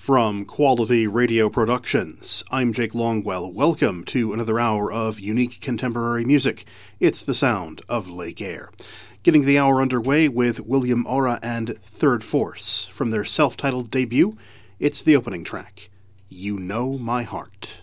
From Quality Radio Productions, I'm Jake Longwell. Welcome to another hour of unique contemporary music. It's the sound of Lake Air. Getting the hour underway with William Ora and Third Force. From their self-titled debut, it's the opening track, You Know My Heart.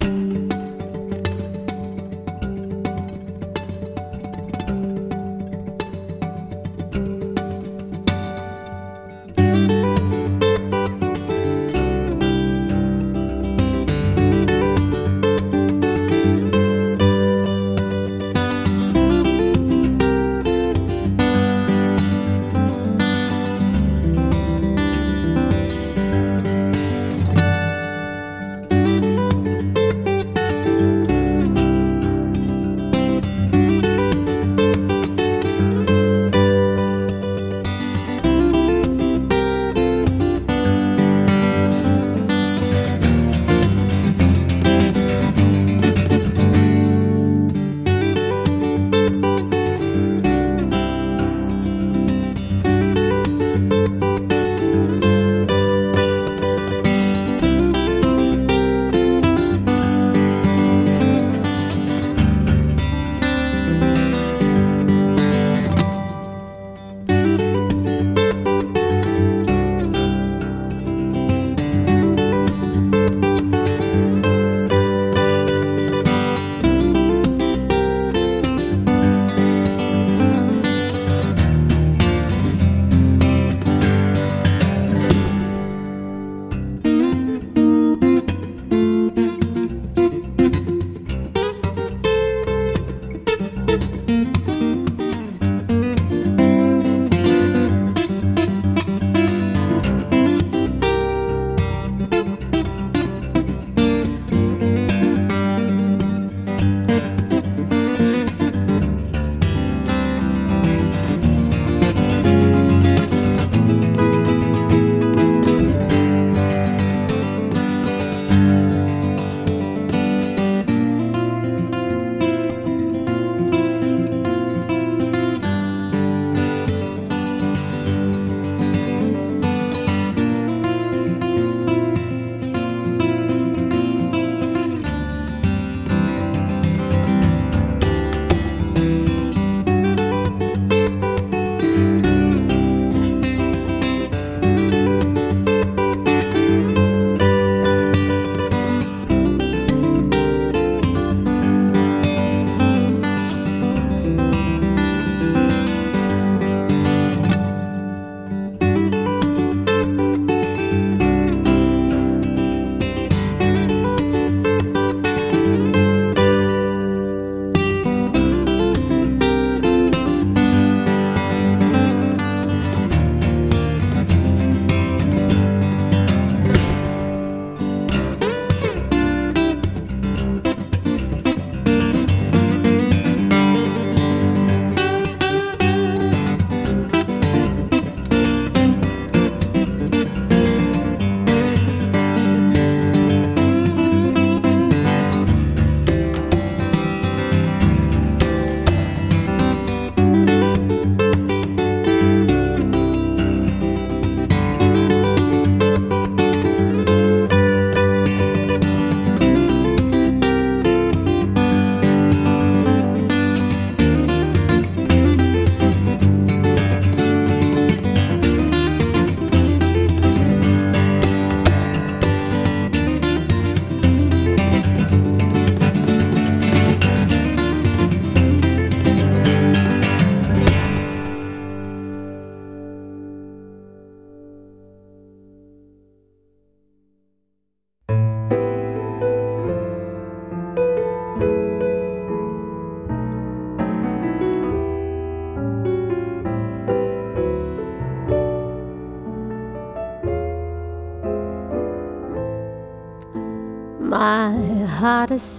My heart is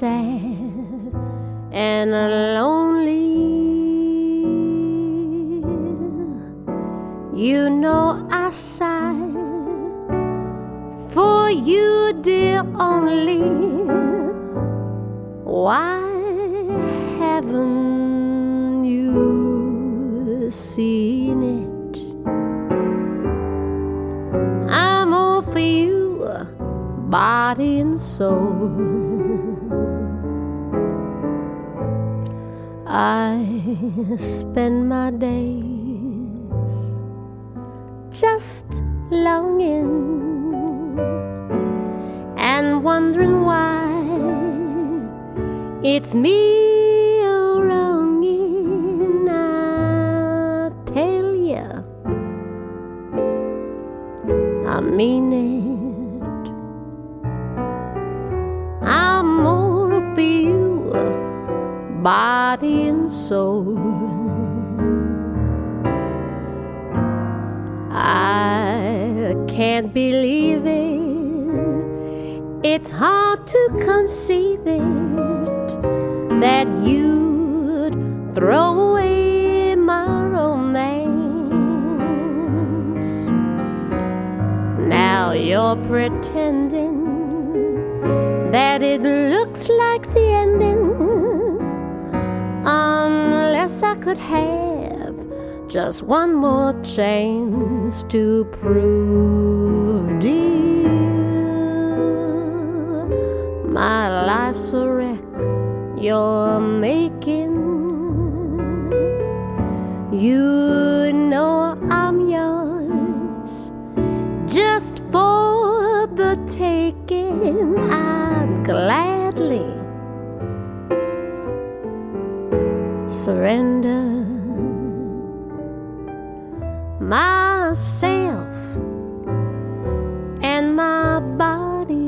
sad and lonely. You know I sigh for you, dear, only. Why haven't you seen it? I'm all for you, body and soul. I spend my days just longing and wondering why It's me wronging, I tell ya. I mean it. I'm all for you, body and soul. I can't believe it. It's hard to conceive it, that you'd throw away my romance. Now you're pretending that it looks like the ending, unless I could have just one more chance to prove, dear, my life's a wreck you're making. You know I'm yours, just for the taking. I'd gladly surrender myself and my body.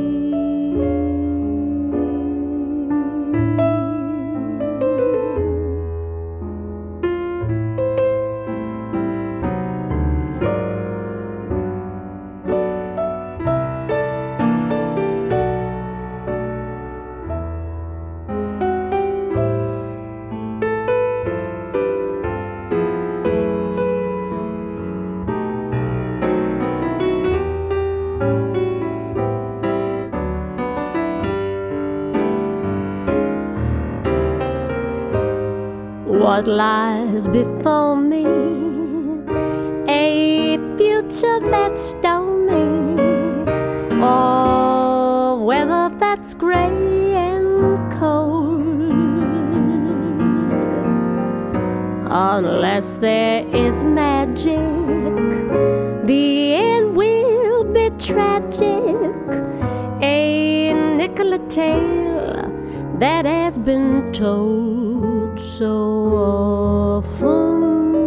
What lies before me, a future that's stormy, or weather that's gray and cold. Unless there is magic, the end will be tragic, a Nicola tale that has been told so often.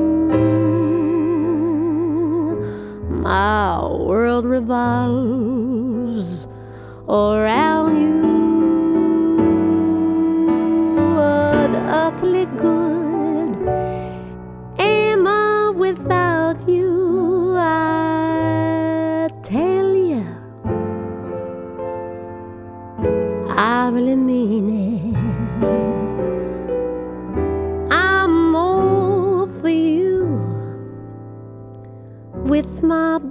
My world revolves around you. What earthly good am I without you? I tell you, I really mean it. With my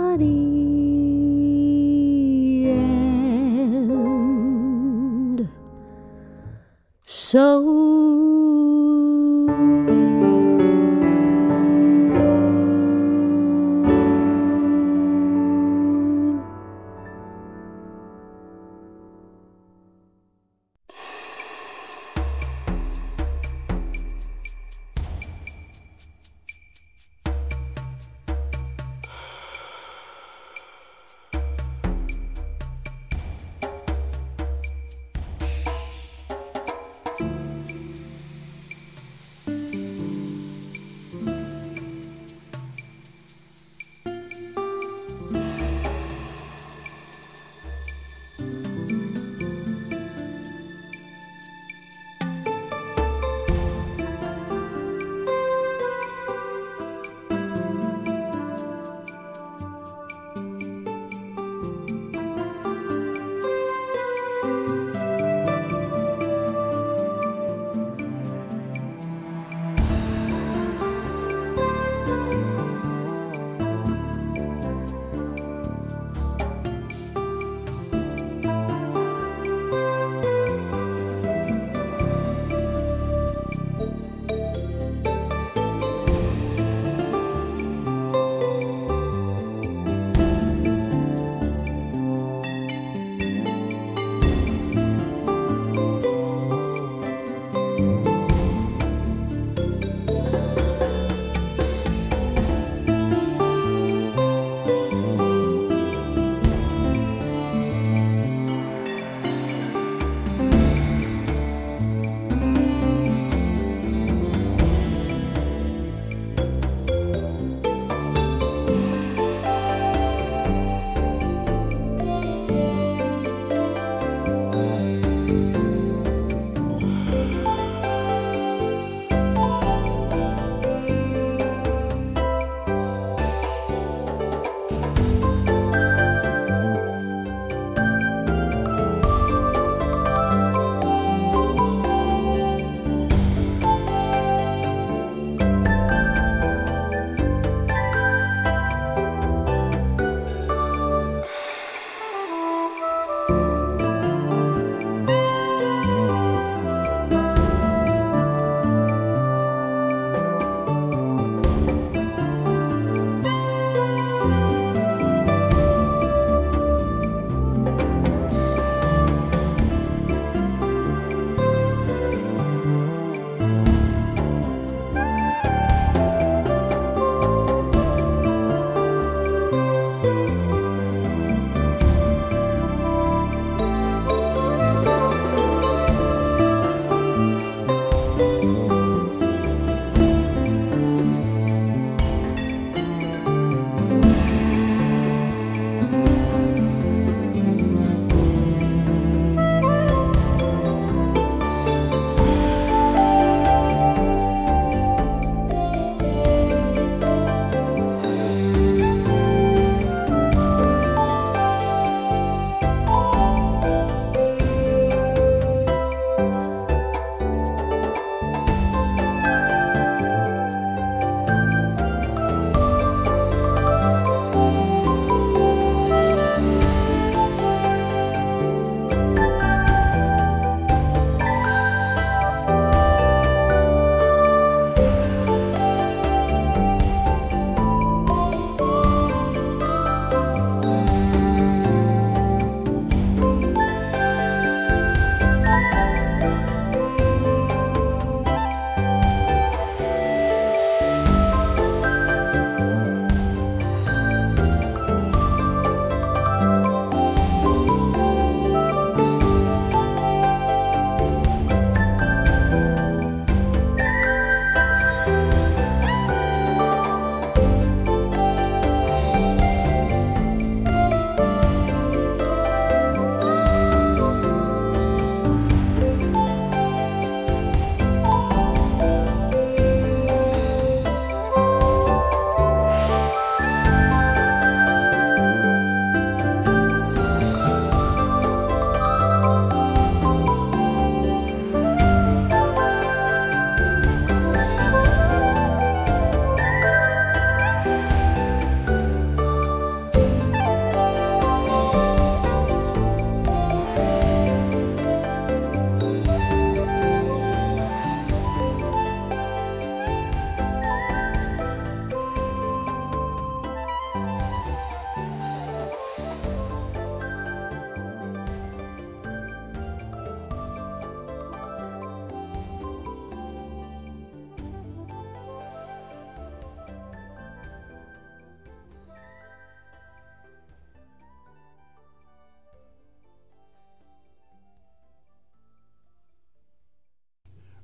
body and soul.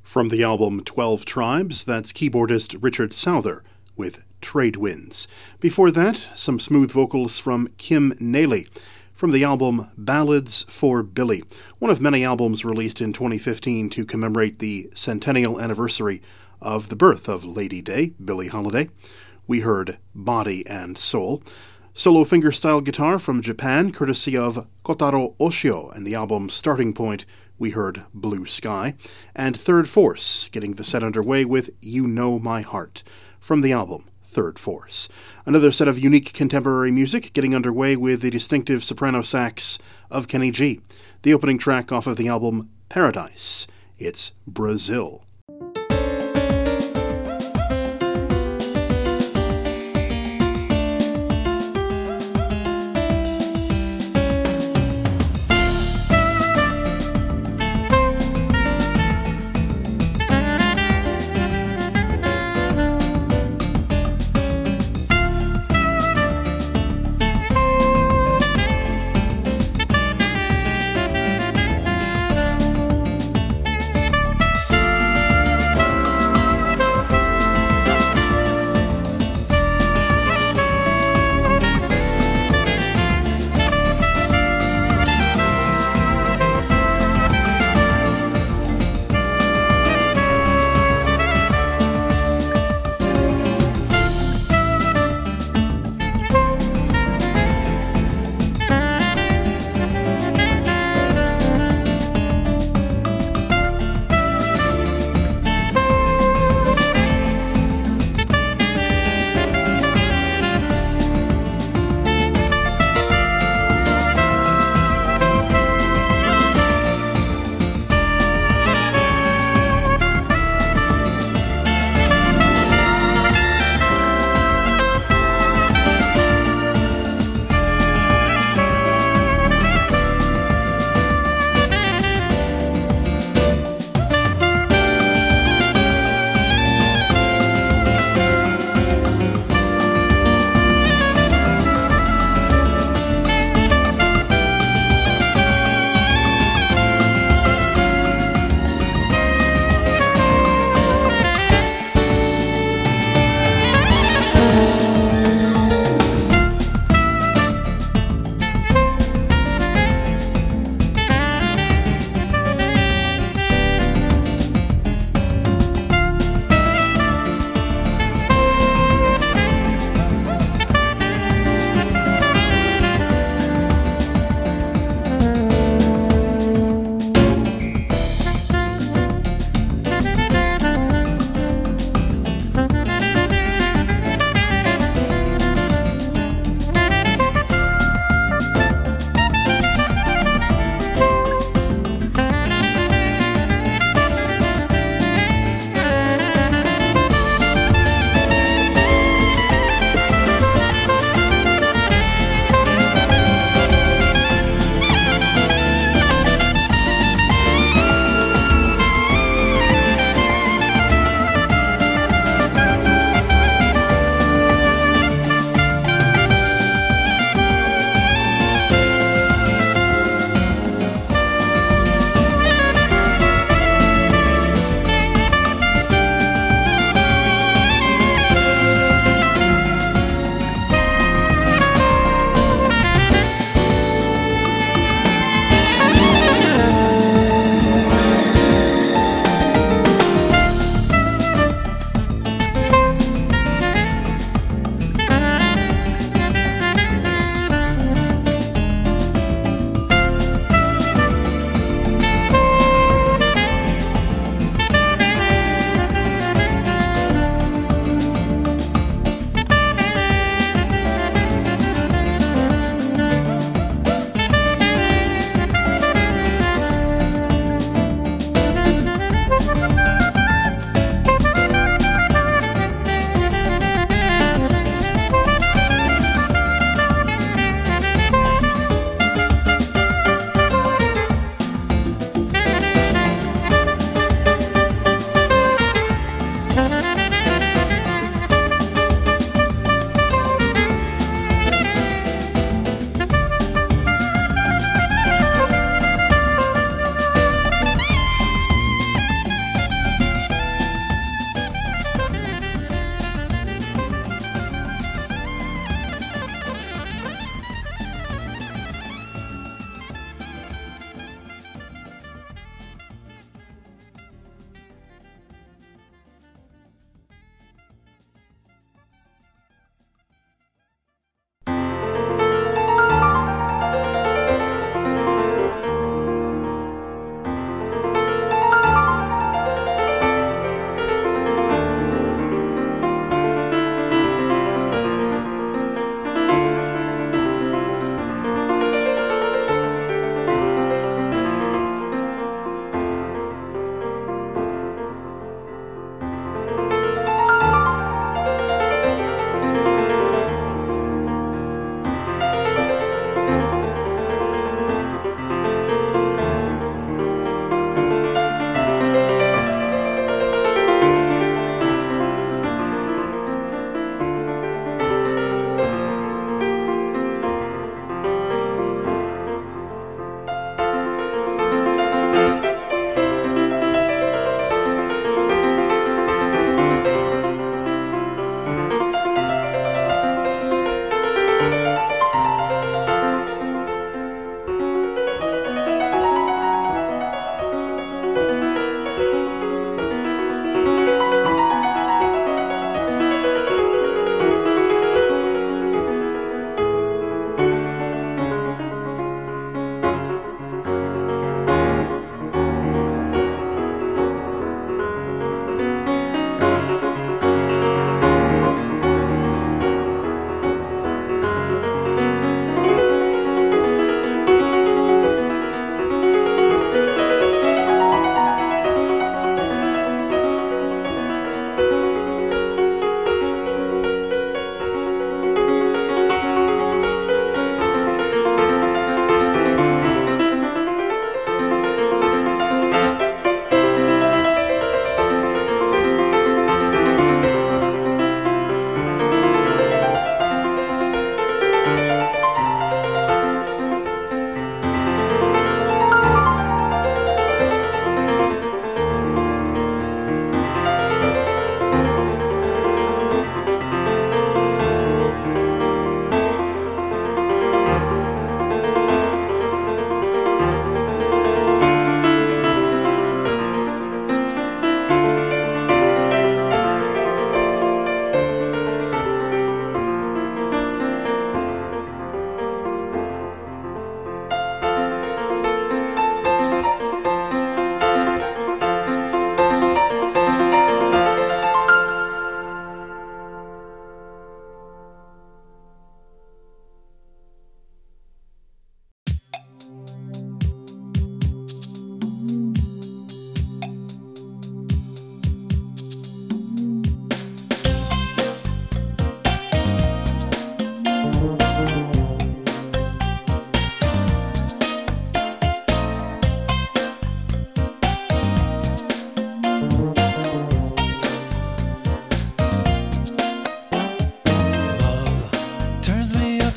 From the album 12 Tribes, that's keyboardist Richard Souther with Trade Winds. Before that, some smooth vocals from Kim Naley from the album Ballads for Billy, one of many albums released in 2015 to commemorate the centennial anniversary of the birth of Lady Day, Billie Holiday. We heard Body and Soul. Solo fingerstyle guitar from Japan, courtesy of Kotaro Oshio, and the album Starting Point, we heard Blue Sky. And Third Force, getting the set underway with You Know My Heart, from the album Third Force. Another set of unique contemporary music, getting underway with the distinctive soprano sax of Kenny G. The opening track off of the album Paradise, it's Brazil.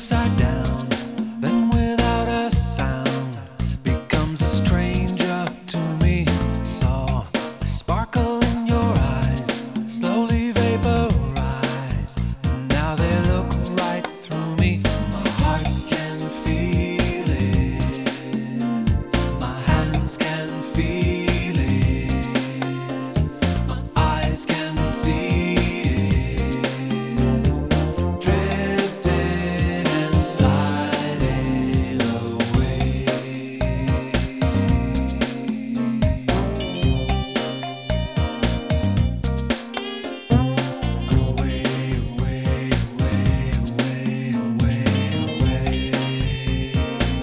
upside down, then without a sound becomes a stranger to me. Saw a sparkle in your eyes, slowly vaporize, and now they look right through me. My heart can feel it, my hands can feel it, my eyes can see it, drifting and sliding away. Away, away, away, away, away, away.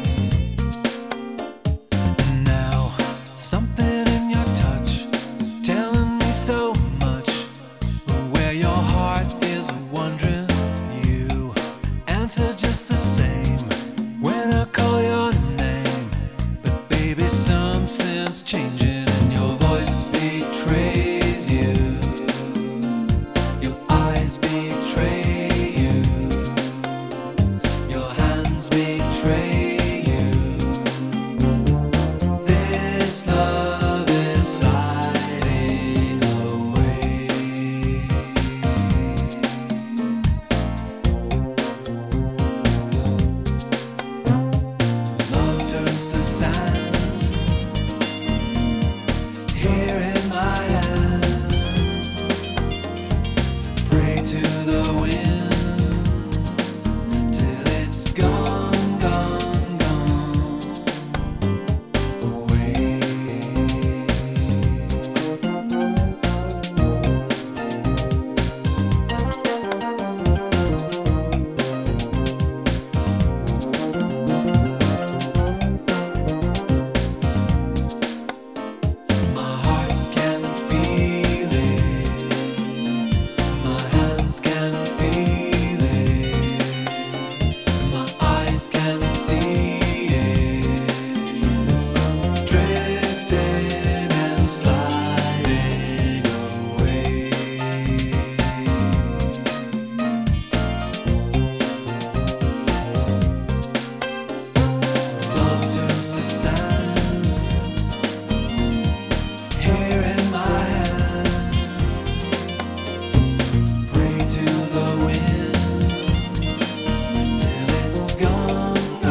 Now, something in your touch is telling me so much. Where your heart is wondering, you answer just the same when I call your name. But baby, something's changing and your voice betrays you. Your eyes betray you. Your hands betray you. This love is sliding away. Love turns to sand here in my hand. Pray to the wind till it's gone, gone, gone away. My heart can feel it, my hands can feel it, my eyes can see it, drifting and sliding away. Love turns to sand here in my hand. Pray to the wind till it's gone, gone,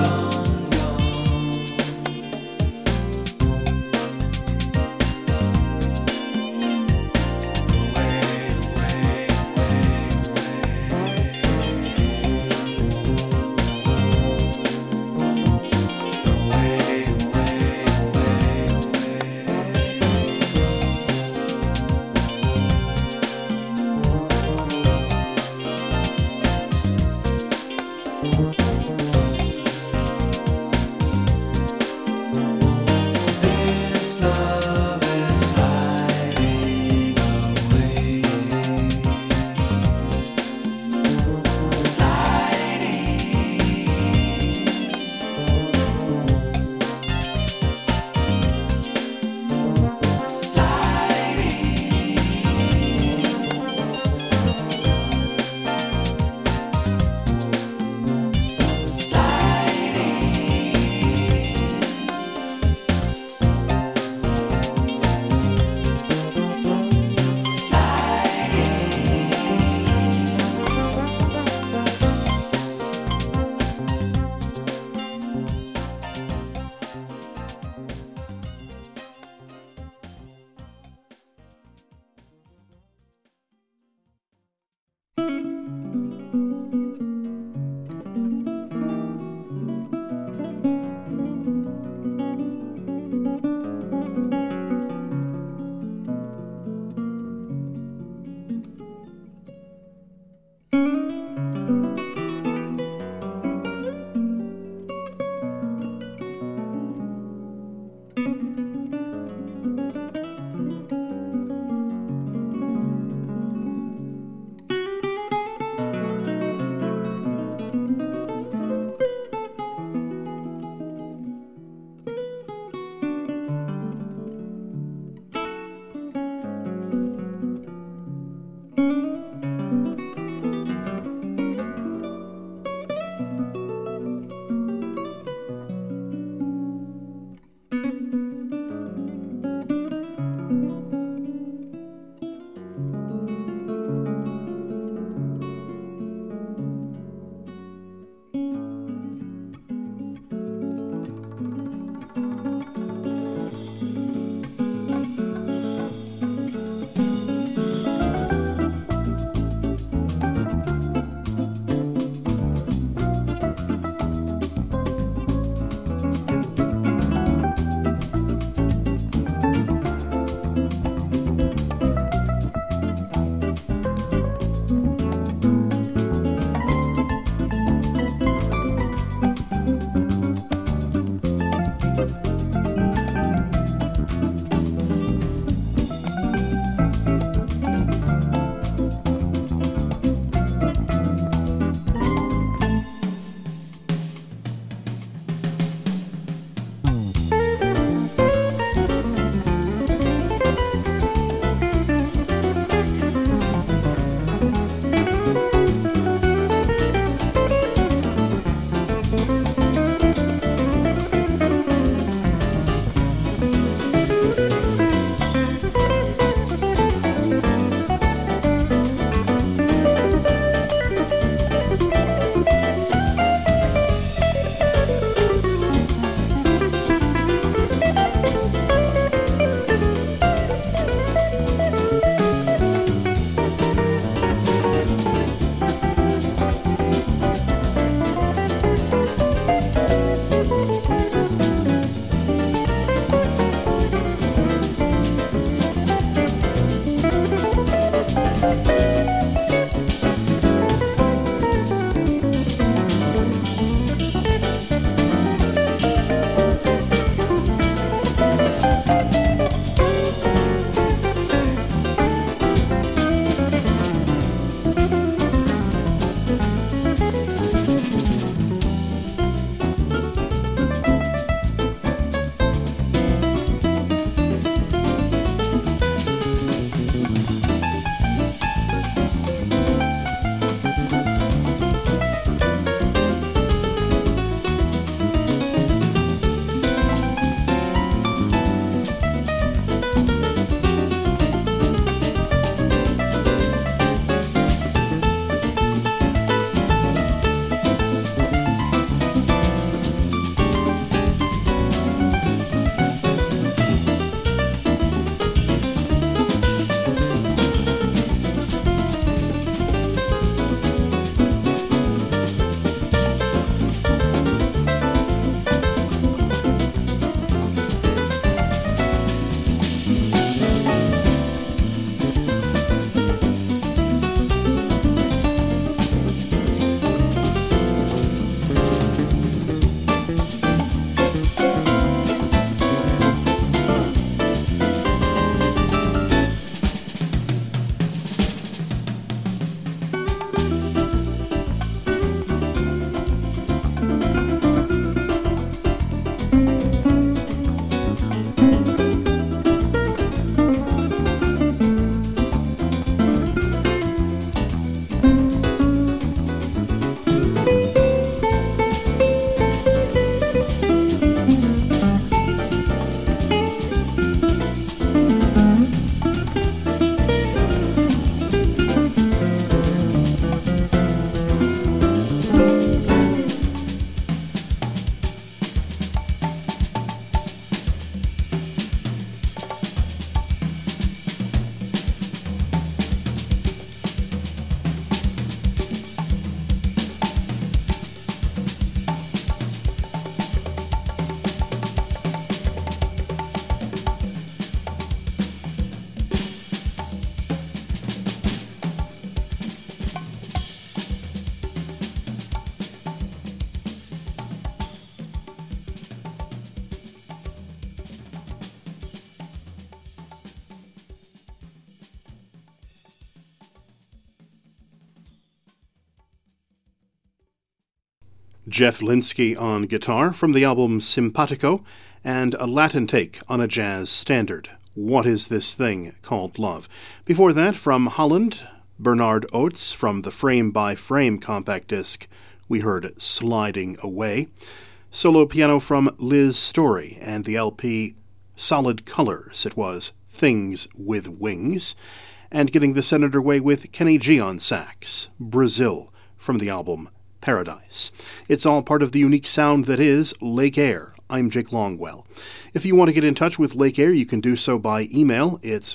Jeff Linsky on guitar from the album Simpatico, and a Latin take on a jazz standard, What Is This Thing Called Love. Before that, from Holland, Bernard Oates from the Frame by Frame compact disc, we heard Sliding Away. Solo piano from Liz Story and the LP Solid Colors, it was Things with Wings. And getting the set underway with Kenny G on sax, Brazil, from the album Paradise. It's all part of the unique sound that is Lake Air. I'm Jake Longwell. If you want to get in touch with Lake Air, you can do so by email. It's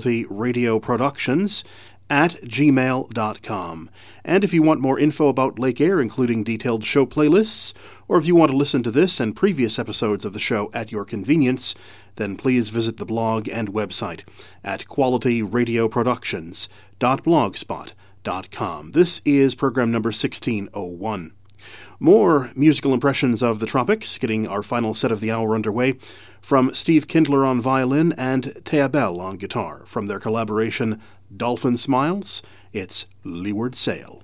qualityradioproductions@gmail.com. And if you want more info about Lake Air, including detailed show playlists, or if you want to listen to this and previous episodes of the show at your convenience, then please visit the blog and website at qualityradioproductions.blogspot.com. This is program number 1601. More musical impressions of the tropics, getting our final set of the hour underway, from Steve Kindler on violin and Thea Bell on guitar. From their collaboration Dolphin Smiles, it's Leeward Sail.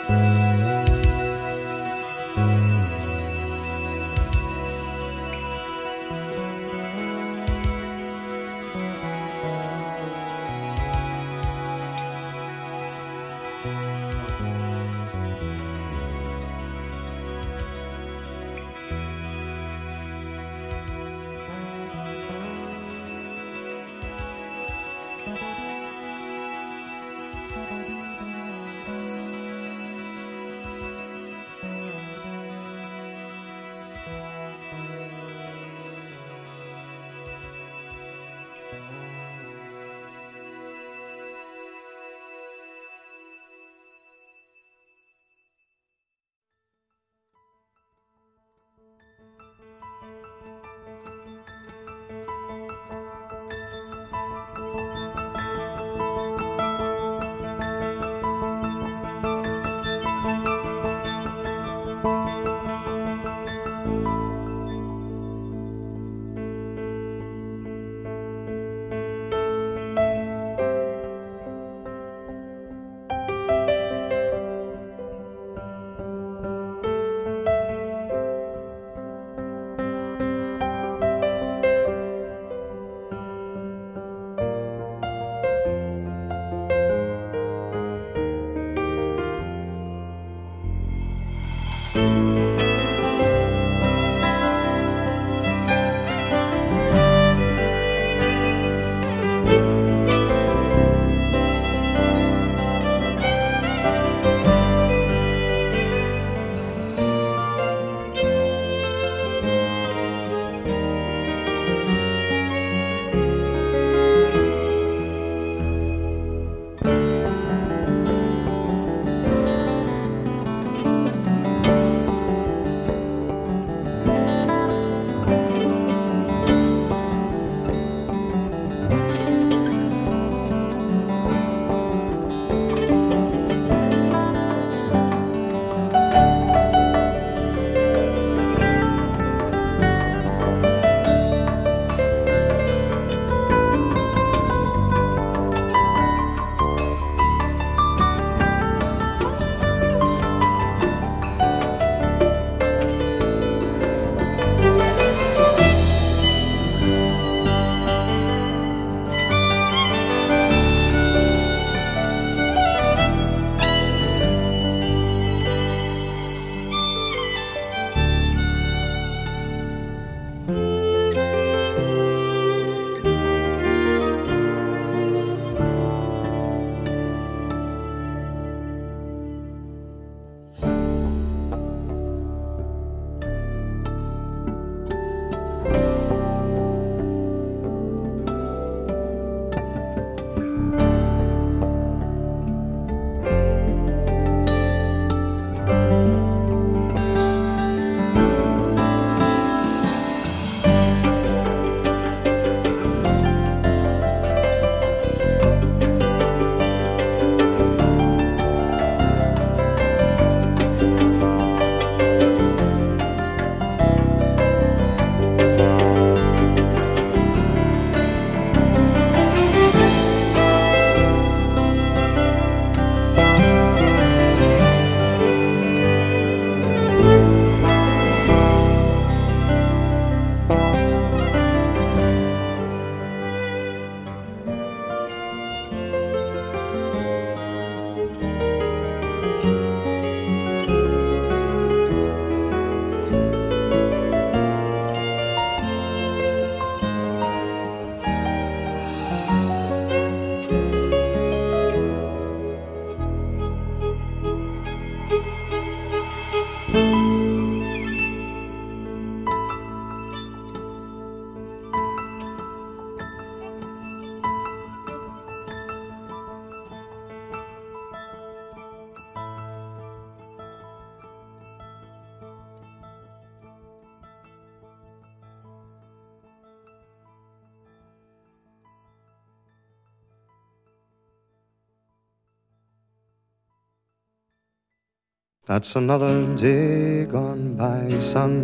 That's another day gone by, son.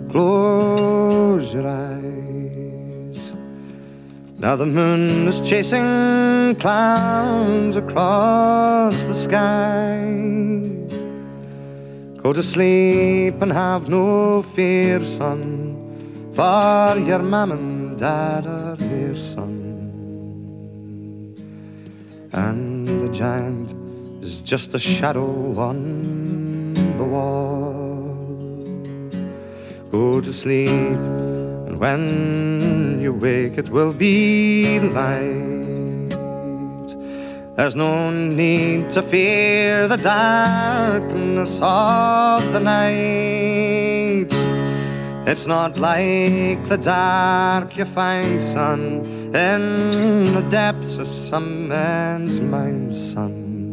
Close your eyes. Now the moon is chasing clouds across the sky. Go to sleep and have no fear, son, for your mam and dad are here, son. And the giant is just a shadow on the wall. Go to sleep, and when you wake it will be light. There's no need to fear the darkness of the night. It's not like the dark you find, son, in the depths of some man's mind, son,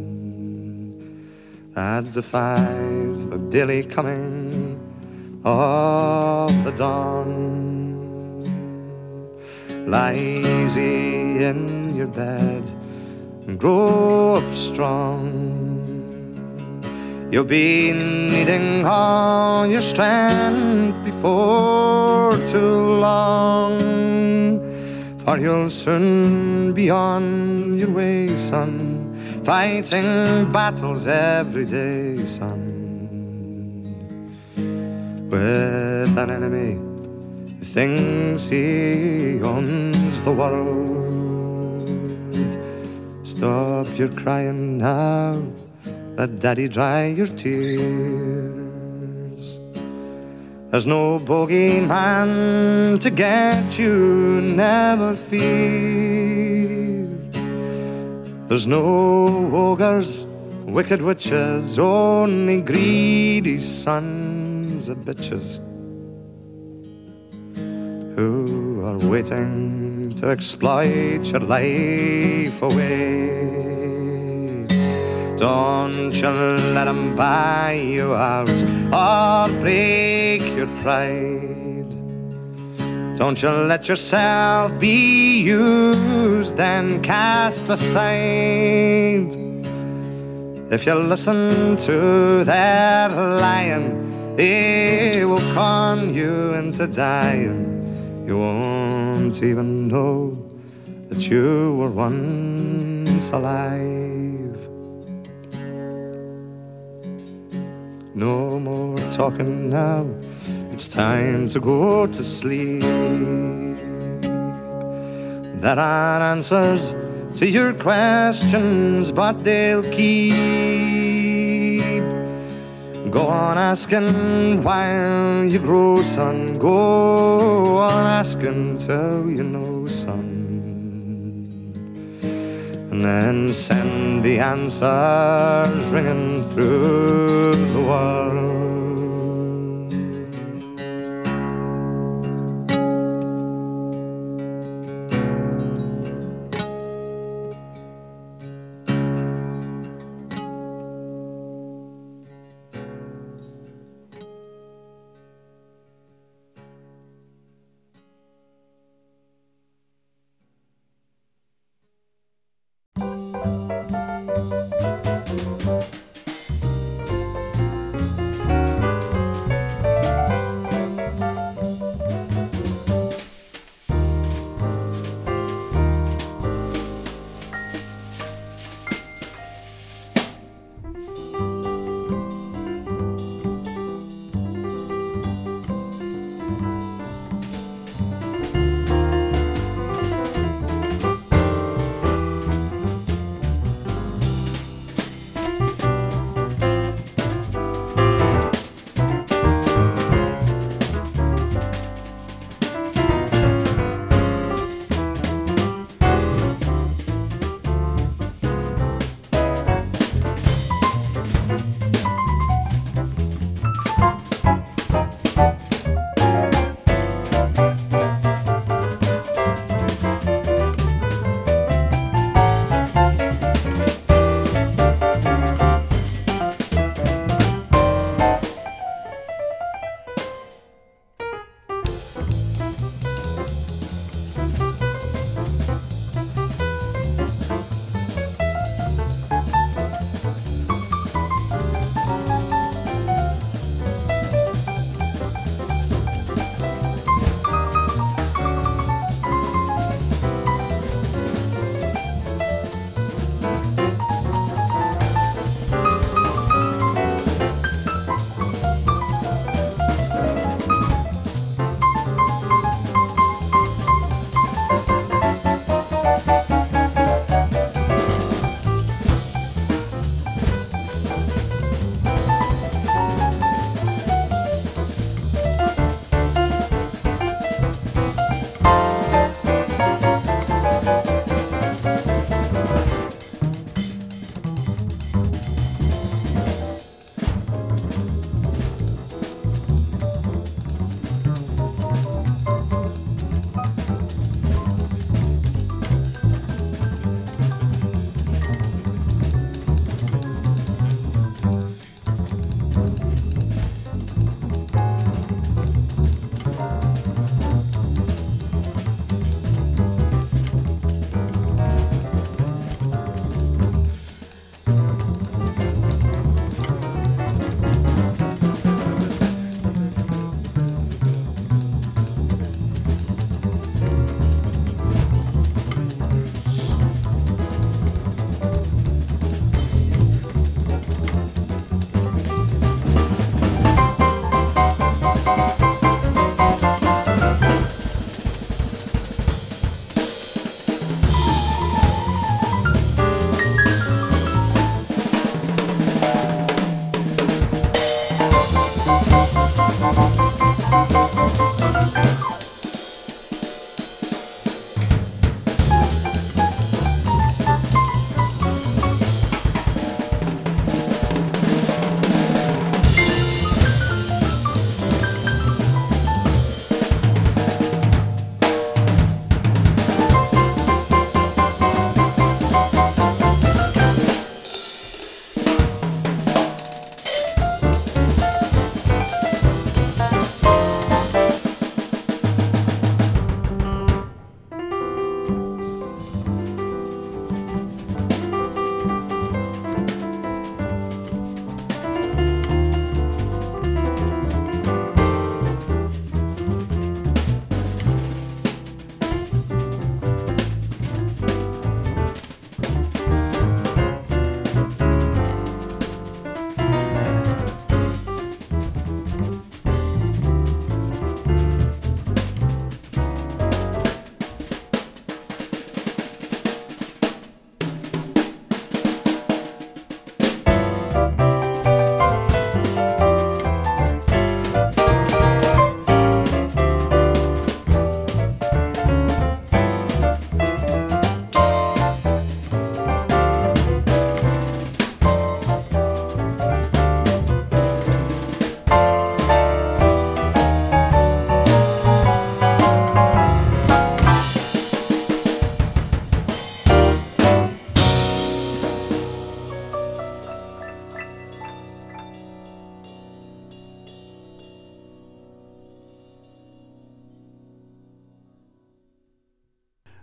that defies the daily coming of the dawn. Lie easy in your bed and grow up strong. You'll be needing all your strength before too long, for you'll soon be on your way, son, fighting battles every day, son, with an enemy who thinks he owns the world. Stop your crying now, let daddy dry your tears. There's no bogeyman to get you, never fear. There's no ogres, wicked witches, only greedy sons of bitches who are waiting to exploit your life away. Don't you let them buy you out or break your pride. Don't you let yourself be used and cast aside. If you listen to their lying, they will con you into dying. You won't even know that you were once alive. No more talking now, it's time to go to sleep. There are answers to your questions, but they'll keep. Go on asking while you grow, son. Go on asking till you know, son. And then send the answers ringing through the world.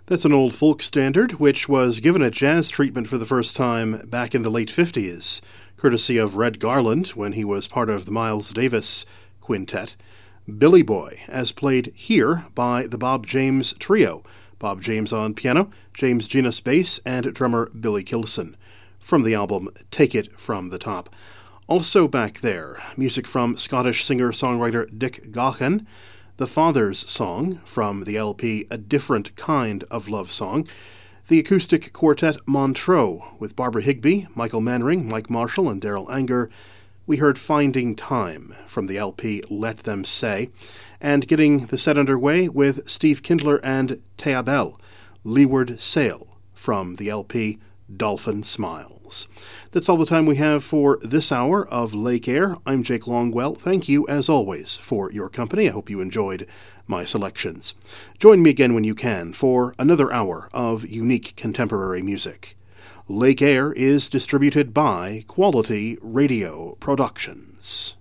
That's an old folk standard, which was given a jazz treatment for the first time back in the late 50s, courtesy of Red Garland when he was part of the Miles Davis Quintet. Billy Boy, as played here by the Bob James Trio. Bob James on piano, James Genus bass, and drummer Billy Kilson, from the album Take It From the Top. Also back there, music from Scottish singer-songwriter Dick Gaughan, The Father's Song from the LP A Different Kind of Love Song, the acoustic quartet Montreux with Barbara Higbee, Michael Manring, Mike Marshall, and Daryl Anger. We heard Finding Time from the LP Let Them Say, and getting the set underway with Steve Kindler and Thea Bell, Leeward Sail from the LP Dolphin Smiles. That's all the time we have for this hour of Lake Air. I'm Jake Longwell. Thank you, as always, for your company. I hope you enjoyed my selections. Join me again when you can for another hour of unique contemporary music. Lake Air is distributed by Quality Radio Productions.